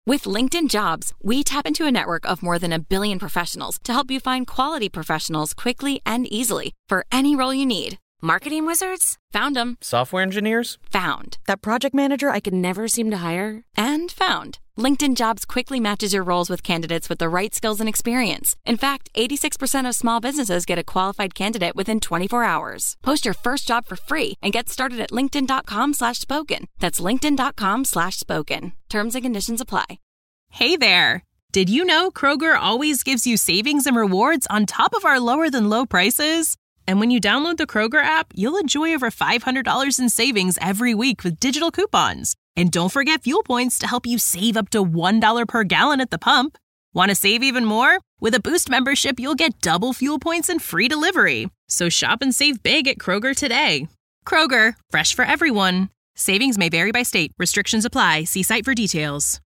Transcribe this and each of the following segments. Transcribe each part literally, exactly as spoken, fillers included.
With LinkedIn Jobs, we tap into a network of more than a billion professionals to help you find quality professionals quickly and easily for any role you need. Marketing wizards? Found them. Software engineers? Found. That project manager I could never seem to hire? And found. LinkedIn Jobs quickly matches your roles with candidates with the right skills and experience. In fact, eighty-six percent of small businesses get a qualified candidate within twenty-four hours. Post your first job for free and get started at linkedin.com slash spoken. That's linkedin.com slash spoken. Terms and conditions apply. Hey there. Did you know Kroger always gives you savings and rewards on top of our lower than low prices? And when you download the Kroger app, you'll enjoy over five hundred dollars in savings every week with digital coupons. And don't forget fuel points to help you save up to one dollar per gallon at the pump. Want to save even more? With a Boost membership, you'll get double fuel points and free delivery. So shop and save big at Kroger today. Kroger, fresh for everyone. Savings may vary by state. Restrictions apply. See site for details.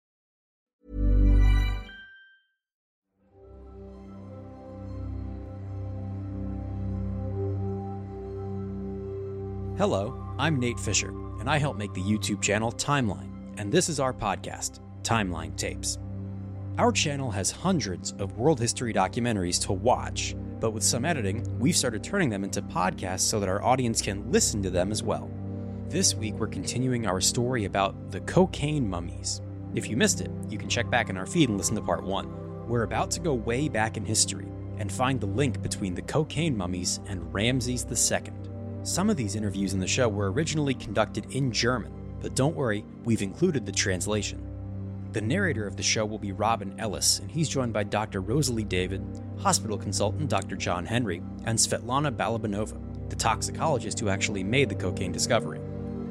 Hello, I'm Nate Fisher, and I help make the YouTube channel Timeline, and this is our podcast, Timeline Tapes. Our channel has hundreds of world history documentaries to watch, but with some editing, we've started turning them into podcasts so that our audience can listen to them as well. This week, we're continuing our story about the cocaine mummies. If you missed it, you can check back in our feed and listen to part one. We're about to go way back in history and find the link between the cocaine mummies and Ramses the Second. Some of these interviews in the show were originally conducted in German, but don't worry, we've included the translation. The narrator of the show will be Robin Ellis, and he's joined by Doctor Rosalie David, hospital consultant Doctor John Henry, and Svetlana Balabanova, the toxicologist who actually made the cocaine discovery.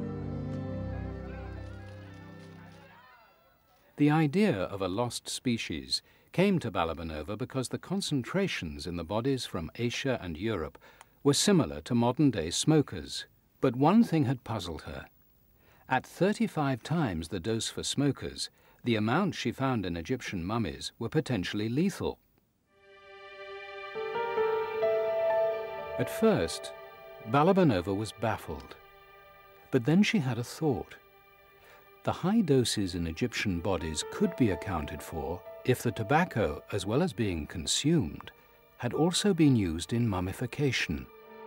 The idea of a lost species came to Balabanova because the concentrations in the bodies from Asia and Europe were similar to modern-day smokers. But one thing had puzzled her. At thirty-five times the dose for smokers, the amounts she found in Egyptian mummies were potentially lethal. At first, Balabanova was baffled. But then she had a thought. The high doses in Egyptian bodies could be accounted for if the tobacco, as well as being consumed, had also been used in mummification.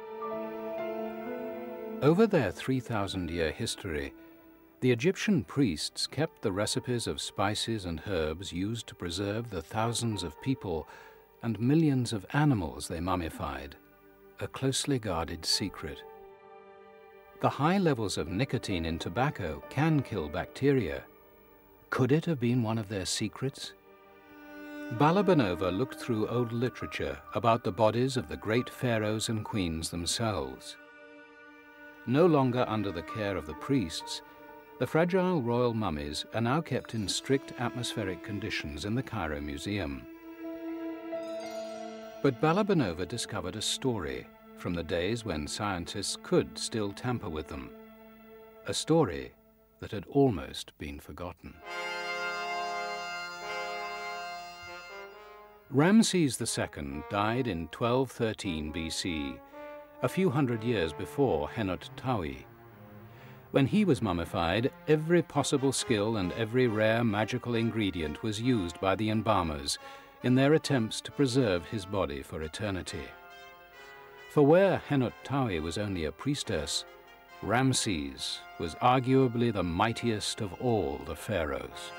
Over their three thousand year history, the Egyptian priests kept the recipes of spices and herbs used to preserve the thousands of people and millions of animals they mummified, a closely guarded secret. The high levels of nicotine in tobacco can kill bacteria. Could it have been one of their secrets? Balabanova looked through old literature about the bodies of the great pharaohs and queens themselves. No longer under the care of the priests, the fragile royal mummies are now kept in strict atmospheric conditions in the Cairo Museum. But Balabanova discovered a story from the days when scientists could still tamper with them, a story that had almost been forgotten. Ramses the Second died in twelve thirteen B C, a few hundred years before Henut Tawi. When he was mummified, every possible skill and every rare magical ingredient was used by the embalmers in their attempts to preserve his body for eternity. For where Henut Tawi was only a priestess, Ramses was arguably the mightiest of all the pharaohs.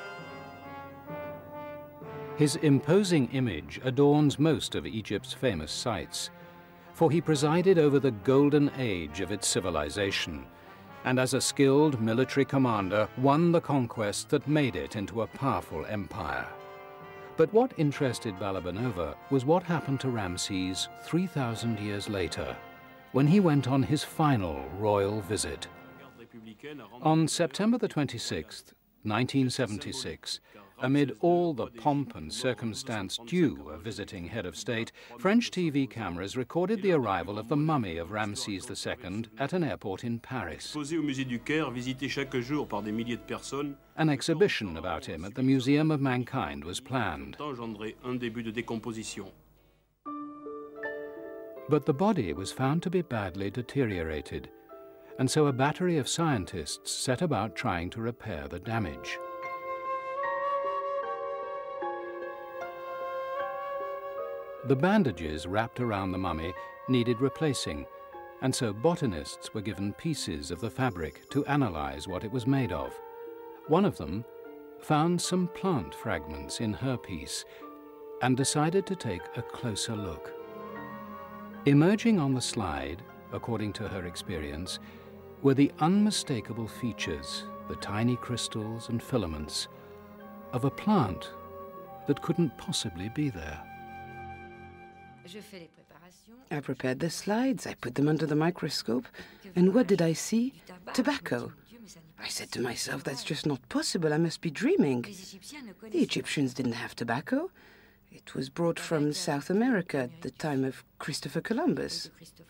His imposing image adorns most of Egypt's famous sites, for he presided over the golden age of its civilization, and as a skilled military commander won the conquest that made it into a powerful empire. But what interested Balabanova was what happened to Ramses three thousand years later, when he went on his final royal visit. On September the twenty-sixth, nineteen seventy-six, amid all the pomp and circumstance due a visiting head of state, French T V cameras recorded the arrival of the mummy of Ramses the Second at an airport in Paris. An exhibition about him at the Museum of Mankind was planned. But the body was found to be badly deteriorated, and so a battery of scientists set about trying to repair the damage. The bandages wrapped around the mummy needed replacing, and so botanists were given pieces of the fabric to analyze what it was made of. One of them found some plant fragments in her piece and decided to take a closer look. Emerging on the slide, according to her experience, were the unmistakable features, the tiny crystals and filaments, of a plant that couldn't possibly be there. I prepared the slides, I put them under the microscope, and what did I see? Tobacco. I said to myself, that's just not possible, I must be dreaming. The Egyptians didn't have tobacco. It was brought from South America at the time of Christopher Columbus.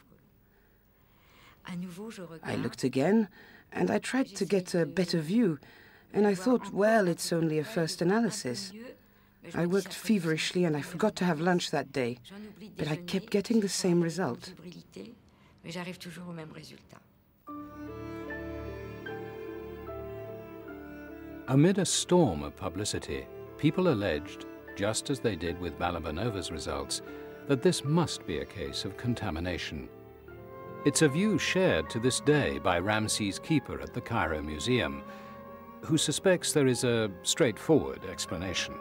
I looked again, and I tried to get a better view, and I thought, well, it's only a first analysis. I worked feverishly and I forgot to have lunch that day, but I kept getting the same result. Amid a storm of publicity, people alleged, just as they did with Balabanova's results, that this must be a case of contamination. It's a view shared to this day by Ramses' keeper at the Cairo Museum, who suspects there is a straightforward explanation.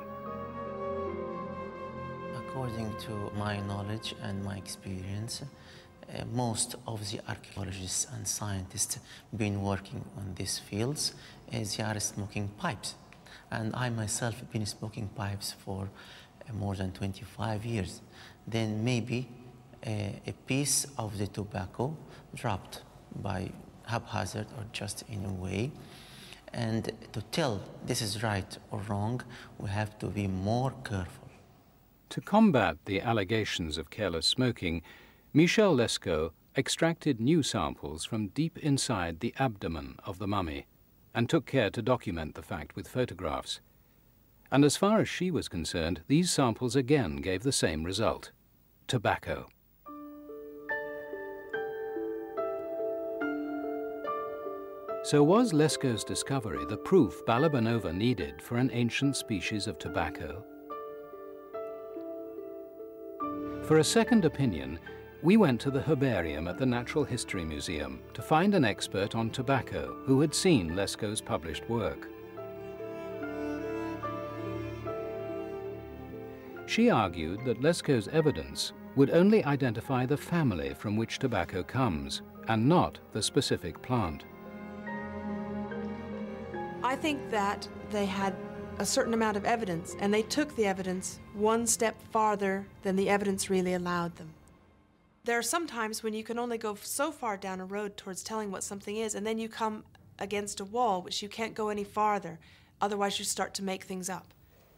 According to my knowledge and my experience, uh, most of the archaeologists and scientists been working on these fields, uh, they are smoking pipes. And I myself have been smoking pipes for uh, more than twenty-five years. Then maybe uh, a piece of the tobacco dropped by haphazard or just in a way. And to tell this is right or wrong, we have to be more careful. To combat the allegations of careless smoking, Michel Lescaut extracted new samples from deep inside the abdomen of the mummy and took care to document the fact with photographs. And as far as she was concerned, these samples again gave the same result: tobacco. So was Lescaut's discovery the proof Balabanova needed for an ancient species of tobacco? For a second opinion, we went to the herbarium at the Natural History Museum to find an expert on tobacco who had seen Lescaut's published work. She argued that Lescaut's evidence would only identify the family from which tobacco comes, and not the specific plant. I think that they had a certain amount of evidence, and they took the evidence one step farther than the evidence really allowed them. There are some times when you can only go so far down a road towards telling what something is, and then you come against a wall which you can't go any farther, otherwise you start to make things up.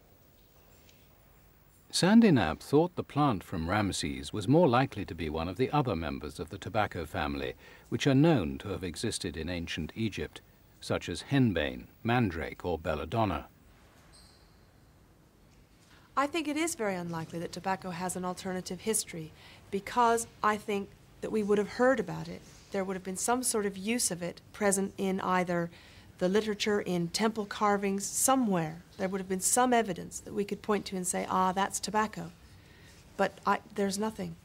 Sandinap thought the plant from Ramses was more likely to be one of the other members of the tobacco family, which are known to have existed in ancient Egypt, such as henbane, mandrake, or belladonna. I think it is very unlikely that tobacco has an alternative history, because I think that we would have heard about it. There would have been some sort of use of it present in either the literature, in temple carvings, somewhere. There would have been some evidence that we could point to and say, ah, that's tobacco. But I, there's nothing.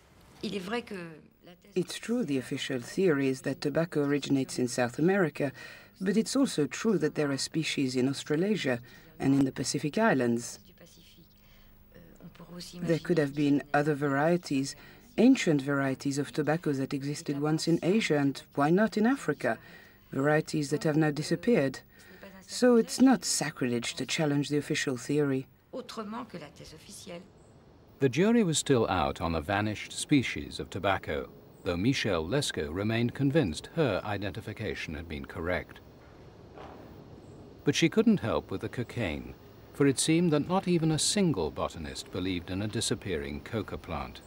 It's true the official theory is that tobacco originates in South America, but it's also true that there are species in Australasia and in the Pacific Islands. There could have been other varieties, ancient varieties of tobacco that existed once in Asia, and why not in Africa, varieties that have now disappeared. So it's not sacrilege to challenge the official theory. The jury was still out on a vanished species of tobacco, though Michel Lescaut remained convinced her identification had been correct. But she couldn't help with the cocaine, for it seemed that not even a single botanist believed in a disappearing coca plant.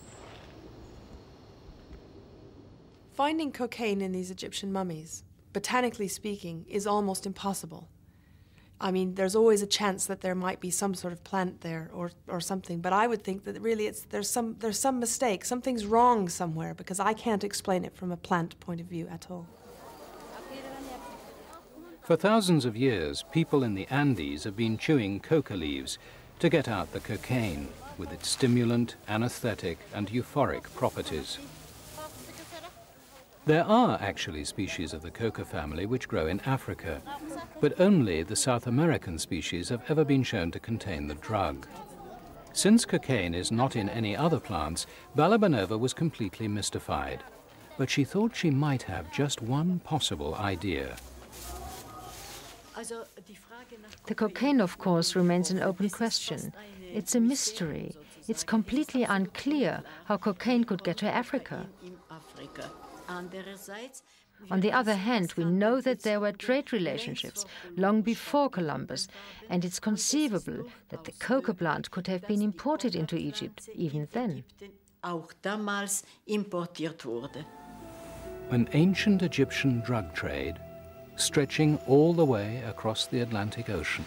Finding cocaine in these Egyptian mummies, botanically speaking, is almost impossible. I mean, there's always a chance that there might be some sort of plant there or, or something, but I would think that really it's, there's, some, there's some mistake, something's wrong somewhere, because I can't explain it from a plant point of view at all. For thousands of years, people in the Andes have been chewing coca leaves to get out the cocaine, with its stimulant, anesthetic, and euphoric properties. There are actually species of the coca family which grow in Africa, but only the South American species have ever been shown to contain the drug. Since cocaine is not in any other plants, Balabanova was completely mystified, but she thought she might have just one possible idea. The cocaine, of course, remains an open question. It's a mystery. It's completely unclear how cocaine could get to Africa. On the other hand, we know that there were trade relationships long before Columbus, and it's conceivable that the coca plant could have been imported into Egypt even then. An ancient Egyptian drug trade stretching all the way across the Atlantic Ocean.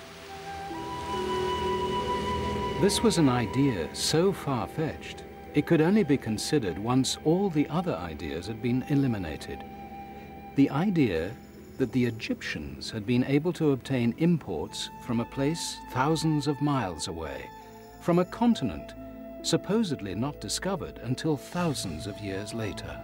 This was an idea so far-fetched, it could only be considered once all the other ideas had been eliminated. The idea that the Egyptians had been able to obtain imports from a place thousands of miles away, from a continent supposedly not discovered until thousands of years later.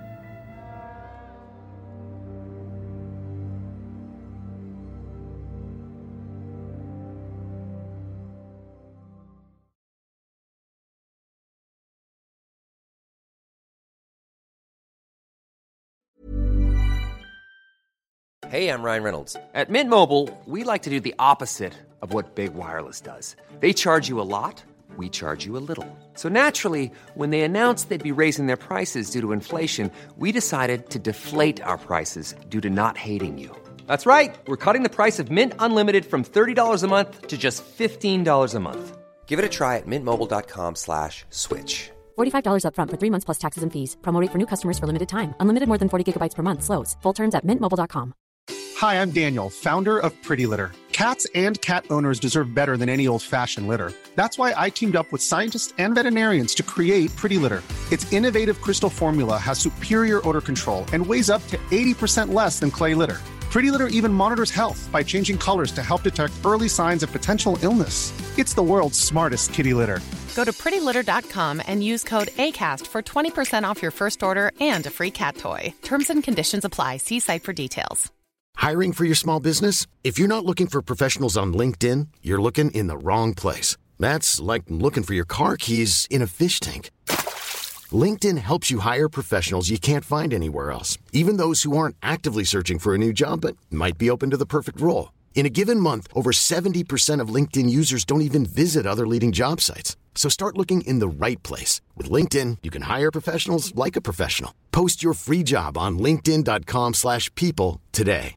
Hey, I'm Ryan Reynolds. At Mint Mobile, we like to do the opposite of what Big Wireless does. They charge you a lot, we charge you a little. So naturally, when they announced they'd be raising their prices due to inflation, we decided to deflate our prices due to not hating you. That's right. We're cutting the price of Mint Unlimited from thirty dollars a month to just fifteen dollars a month. Give it a try at mintmobile.com slash switch. forty-five dollars up front for three months plus taxes and fees. Promo rate for new customers for limited time. Unlimited more than forty gigabytes per month. Slows full terms at mint mobile dot com. Hi, I'm Daniel, founder of Pretty Litter. Cats and cat owners deserve better than any old-fashioned litter. That's why I teamed up with scientists and veterinarians to create Pretty Litter. Its innovative crystal formula has superior odor control and weighs up to eighty percent less than clay litter. Pretty Litter even monitors health by changing colors to help detect early signs of potential illness. It's the world's smartest kitty litter. Go to pretty litter dot com and use code ACAST for twenty percent off your first order and a free cat toy. Terms and conditions apply. See site for details. Hiring for your small business? If you're not looking for professionals on LinkedIn, you're looking in the wrong place. That's like looking for your car keys in a fish tank. LinkedIn helps you hire professionals you can't find anywhere else, even those who aren't actively searching for a new job but might be open to the perfect role. In a given month, over seventy percent of LinkedIn users don't even visit other leading job sites. So start looking in the right place. With LinkedIn, you can hire professionals like a professional. Post your free job on linkedin dot com slash people today.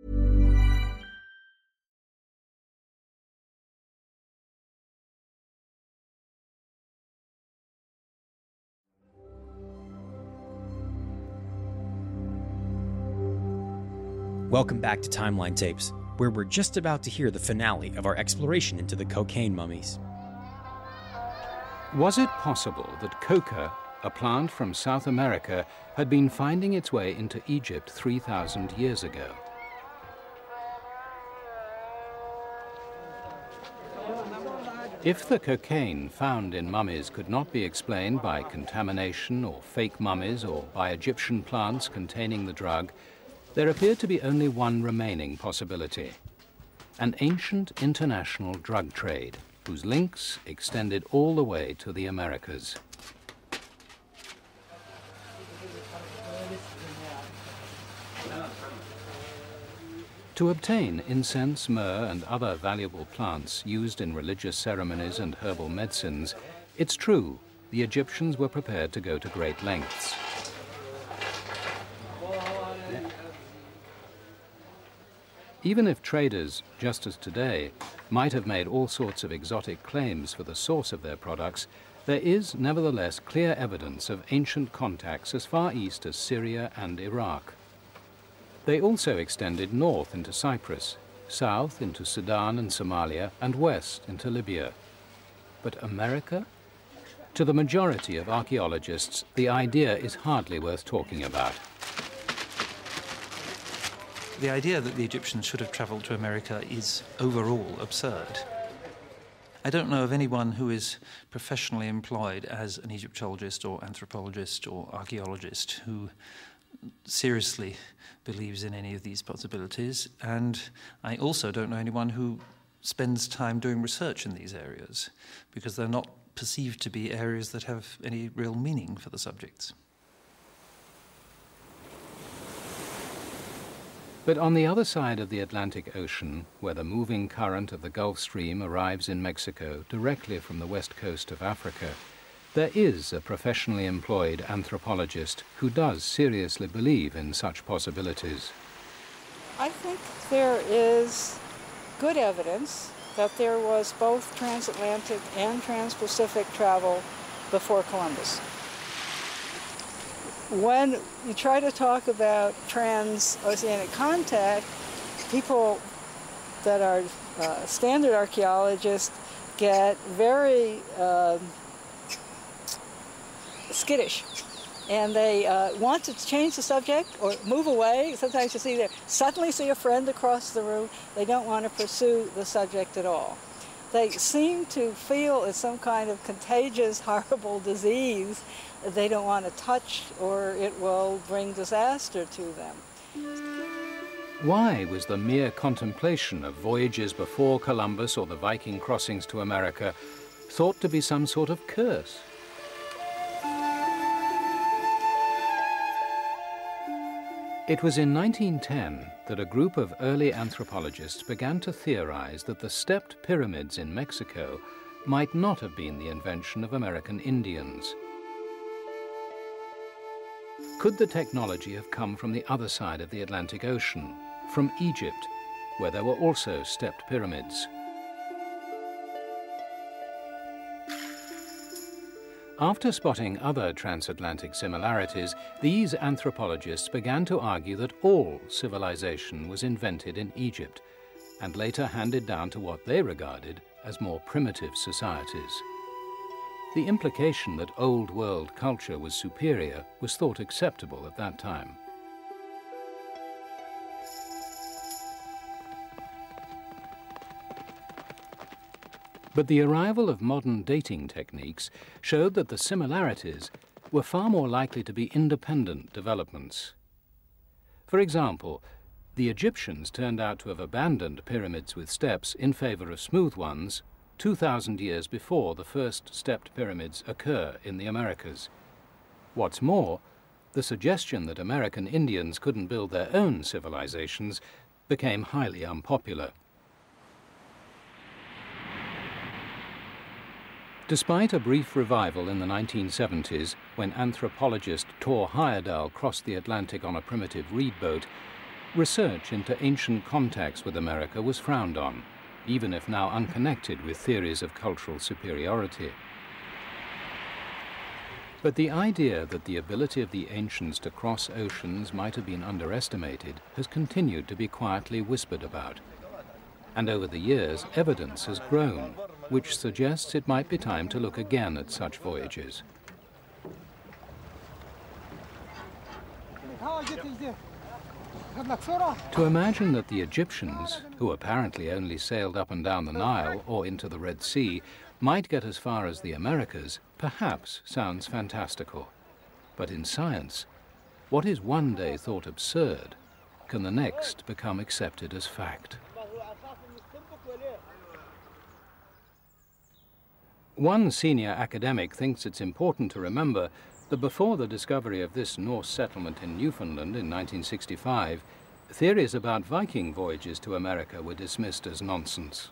Welcome back to Timeline Tapes, where we're just about to hear the finale of our exploration into the cocaine mummies. Was it possible that coca, a plant from South America, had been finding its way into Egypt three thousand years ago? If the cocaine found in mummies could not be explained by contamination or fake mummies or by Egyptian plants containing the drug, there appeared to be only one remaining possibility: an ancient international drug trade whose links extended all the way to the Americas. To obtain incense, myrrh, and other valuable plants used in religious ceremonies and herbal medicines, it's true, the Egyptians were prepared to go to great lengths. Even if traders, just as today, might have made all sorts of exotic claims for the source of their products, there is nevertheless clear evidence of ancient contacts as far east as Syria and Iraq. They also extended north into Cyprus, south into Sudan and Somalia, and west into Libya. But America? To the majority of archaeologists, the idea is hardly worth talking about. The idea that the Egyptians should have travelled to America is overall absurd. I don't know of anyone who is professionally employed as an Egyptologist or anthropologist or archaeologist who seriously believes in any of these possibilities, and I also don't know anyone who spends time doing research in these areas, because they're not perceived to be areas that have any real meaning for the subjects. But on the other side of the Atlantic Ocean, where the moving current of the Gulf Stream arrives in Mexico directly from the west coast of Africa, there is a professionally employed anthropologist who does seriously believe in such possibilities. I think there is good evidence that there was both transatlantic and transpacific travel before Columbus. When you try to talk about transoceanic contact, people that are uh, standard archaeologists get very uh, skittish, and they uh, want to change the subject or move away. Sometimes you see they suddenly see a friend across the room. They don't want to pursue the subject at all. They seem to feel it's some kind of contagious, horrible disease that they don't want to touch, or it will bring disaster to them. Why was the mere contemplation of voyages before Columbus or the Viking crossings to America thought to be some sort of curse? It was in nineteen ten that a group of early anthropologists began to theorize that the stepped pyramids in Mexico might not have been the invention of American Indians. Could the technology have come from the other side of the Atlantic Ocean, from Egypt, where there were also stepped pyramids? After spotting other transatlantic similarities, these anthropologists began to argue that all civilization was invented in Egypt, and later handed down to what they regarded as more primitive societies. The implication that Old World culture was superior was thought acceptable at that time. But the arrival of modern dating techniques showed that the similarities were far more likely to be independent developments. For example, the Egyptians turned out to have abandoned pyramids with steps in favor of smooth ones two thousand years before the first stepped pyramids occur in the Americas. What's more, the suggestion that American Indians couldn't build their own civilizations became highly unpopular. Despite a brief revival in the nineteen seventies, when anthropologist Thor Heyerdahl crossed the Atlantic on a primitive reed boat, research into ancient contacts with America was frowned on, even if now unconnected with theories of cultural superiority. But the idea that the ability of the ancients to cross oceans might have been underestimated has continued to be quietly whispered about. And over the years, evidence has grown, which suggests it might be time to look again at such voyages. To imagine that the Egyptians, who apparently only sailed up and down the Nile or into the Red Sea, might get as far as the Americas, perhaps sounds fantastical. But in science, what is one day thought absurd can the next become accepted as fact. One senior academic thinks it's important to remember that before the discovery of this Norse settlement in Newfoundland in nineteen sixty-five, theories about Viking voyages to America were dismissed as nonsense.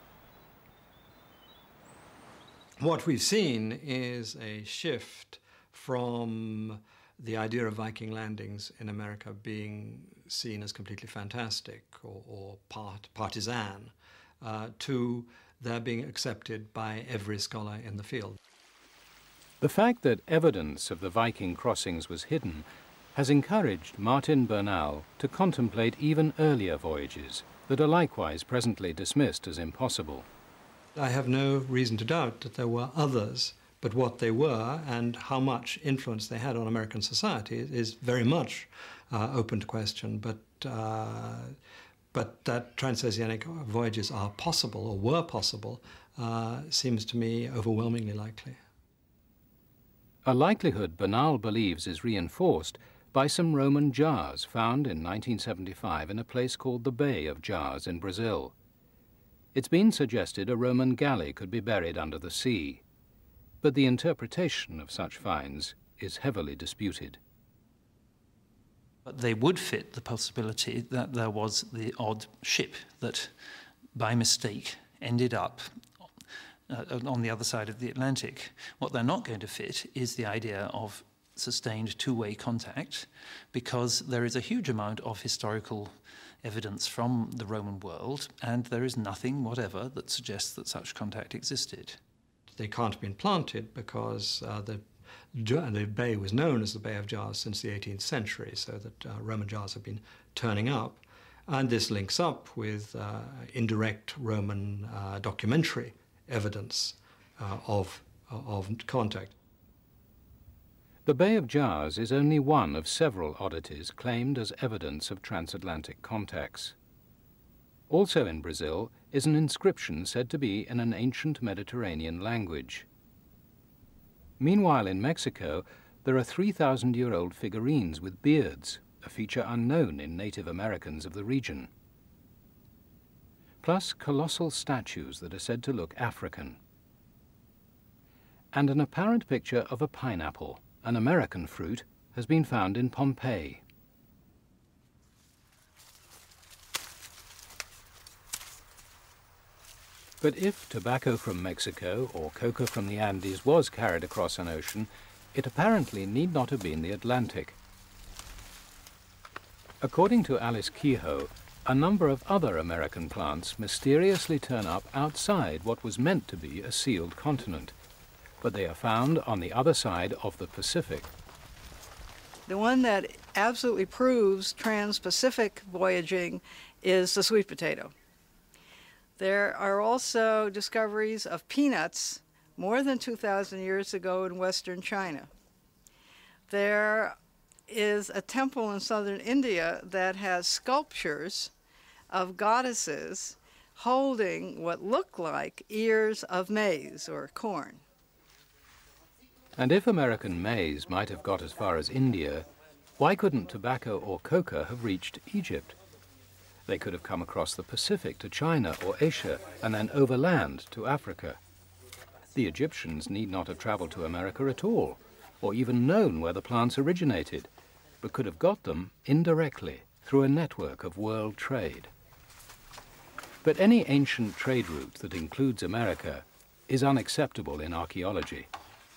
What we've seen is a shift from the idea of Viking landings in America being seen as completely fantastic or, or part, partisan uh, to their being accepted by every scholar in the field. The fact that evidence of the Viking crossings was hidden has encouraged Martin Bernal to contemplate even earlier voyages that are likewise presently dismissed as impossible. I have no reason to doubt that there were others, but what they were and how much influence they had on American society is very much uh, open to question, but uh, But that transoceanic voyages are possible, or were possible, uh, seems to me overwhelmingly likely. A likelihood Bernal believes is reinforced by some Roman jars found in nineteen seventy-five in a place called the Bay of Jars in Brazil. It's been suggested a Roman galley could be buried under the sea, but the interpretation of such finds is heavily disputed. But they would fit the possibility that there was the odd ship that, by mistake, ended up uh, on the other side of the Atlantic. What they're not going to fit is the idea of sustained two-way contact, because there is a huge amount of historical evidence from the Roman world, and there is nothing whatever that suggests that such contact existed. They can't have been planted because uh, the, the bay was known as the Bay of Jars since the eighteenth century, so that uh, Roman jars have been turning up. And this links up with uh, indirect Roman uh, documentary evidence uh, of, of contact. The Bay of Jars is only one of several oddities claimed as evidence of transatlantic contacts. Also in Brazil is an inscription said to be in an ancient Mediterranean language. Meanwhile, in Mexico, there are three thousand year old figurines with beards, a feature unknown in Native Americans of the region. Plus colossal statues that are said to look African. And an apparent picture of a pineapple, an American fruit, has been found in Pompeii. But if tobacco from Mexico or coca from the Andes was carried across an ocean, it apparently need not have been the Atlantic. According to Alice Kehoe, a number of other American plants mysteriously turn up outside what was meant to be a sealed continent, but they are found on the other side of the Pacific. The one that absolutely proves trans-Pacific voyaging is the sweet potato. There are also discoveries of peanuts more than two thousand years ago in western China. There is a temple in southern India that has sculptures of goddesses holding what look like ears of maize or corn. And if American maize might have got as far as India, why couldn't tobacco or coca have reached Egypt? They could have come across the Pacific to China or Asia and then overland to Africa. The Egyptians need not have traveled to America at all, or even known where the plants originated, but could have got them indirectly through a network of world trade. But any ancient trade route that includes America is unacceptable in archaeology.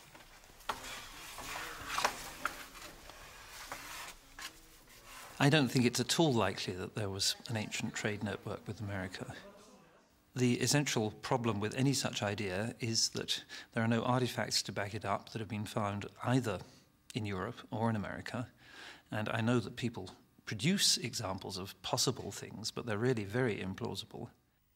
I don't think it's at all likely that there was an ancient trade network with America. The essential problem with any such idea is that there are no artifacts to back it up that have been found either in Europe or in America. And I know that people produce examples of possible things, but they're really very implausible.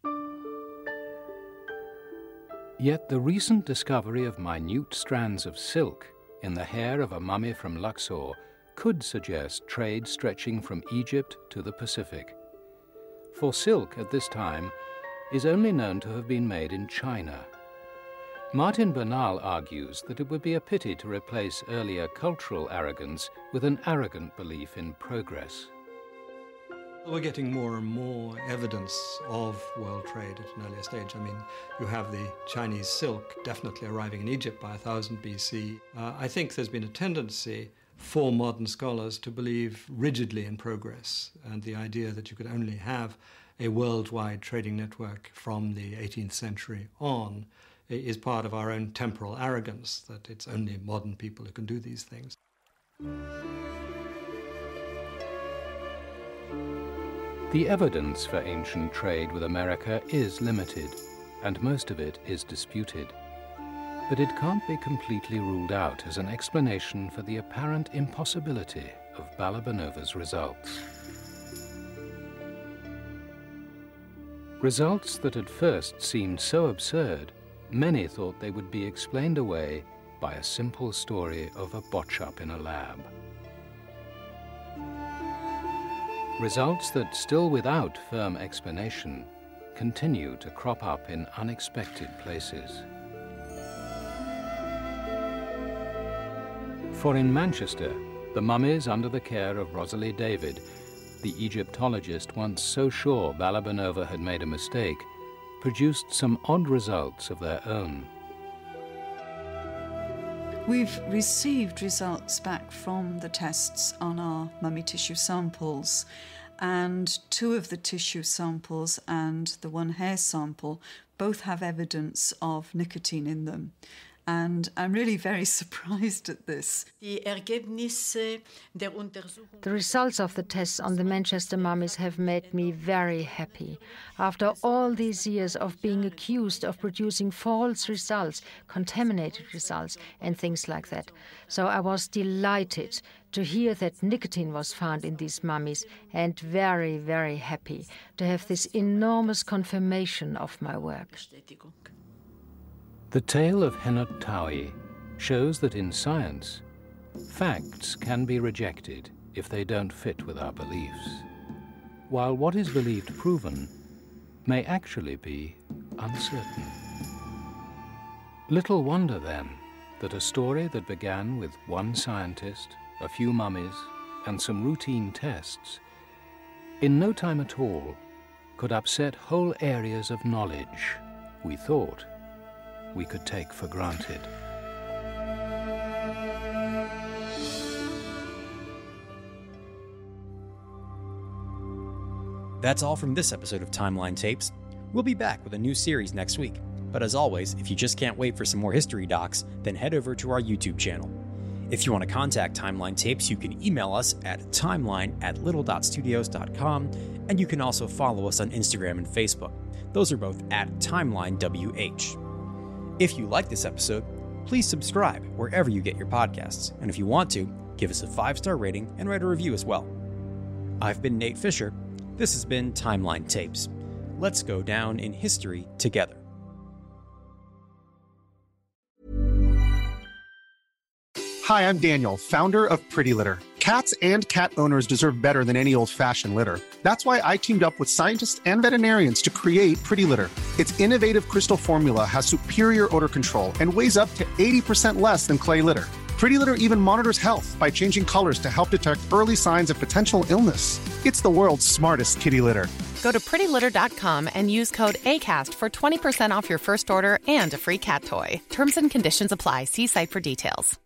Yet the recent discovery of minute strands of silk in the hair of a mummy from Luxor could suggest trade stretching from Egypt to the Pacific. For silk at this time is only known to have been made in China. Martin Bernal argues that it would be a pity to replace earlier cultural arrogance with an arrogant belief in progress. We're getting more and more evidence of world trade at an earlier stage. I mean, you have the Chinese silk definitely arriving in Egypt by one thousand B C. Uh, I think there's been a tendency for modern scholars to believe rigidly in progress, and the idea that you could only have a worldwide trading network from the eighteenth century on is part of our own temporal arrogance, that it's only modern people who can do these things. The evidence for ancient trade with America is limited, and most of it is disputed. But it can't be completely ruled out as an explanation for the apparent impossibility of Balabanova's results. Results that at first seemed so absurd, many thought they would be explained away by a simple story of a botch-up in a lab. Results that, still without firm explanation, continue to crop up in unexpected places. For in Manchester, the mummies under the care of Rosalie David, the Egyptologist once so sure Balabanova had made a mistake, produced some odd results of their own. We've received results back from the tests on our mummy tissue samples, and two of the tissue samples and the one hair sample both have evidence of nicotine in them. And I'm really very surprised at this. The results of the tests on the Manchester mummies have made me very happy. After all these years of being accused of producing false results, contaminated results, and things like that. So I was delighted to hear that nicotine was found in these mummies, and very, very happy to have this enormous confirmation of my work. The tale of Henut Tawi shows that in science, facts can be rejected if they don't fit with our beliefs, while what is believed proven may actually be uncertain. Little wonder, then, that a story that began with one scientist, a few mummies, and some routine tests, in no time at all could upset whole areas of knowledge we thought we could take for granted. That's all from this episode of Timeline Tapes. We'll be back with a new series next week. But as always, if you just can't wait for some more history docs, then head over to our YouTube channel. If you want to contact Timeline Tapes, you can email us at timeline at little dot studios dot com, and you can also follow us on Instagram and Facebook. Those are both at TimelineWH. If you like this episode, please subscribe wherever you get your podcasts. And if you want to, give us a five-star rating and write a review as well. I've been Nate Fisher. This has been Timeline Tapes. Let's go down in history together. Hi, I'm Daniel, founder of Pretty Litter. Cats and cat owners deserve better than any old-fashioned litter. That's why I teamed up with scientists and veterinarians to create Pretty Litter. Its innovative crystal formula has superior odor control and weighs up to eighty percent less than clay litter. Pretty Litter even monitors health by changing colors to help detect early signs of potential illness. It's the world's smartest kitty litter. Go to pretty litter dot com and use code ACAST for twenty percent off your first order and a free cat toy. Terms and conditions apply. See site for details.